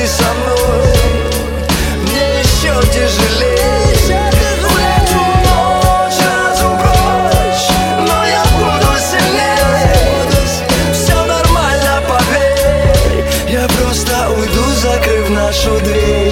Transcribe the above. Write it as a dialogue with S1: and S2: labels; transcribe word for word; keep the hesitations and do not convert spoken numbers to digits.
S1: ты со мной, мне еще тяжелее. В эту ночь разум прочь, но я буду сильнее. Все нормально, поверь, я просто уйду, закрыв нашу дверь.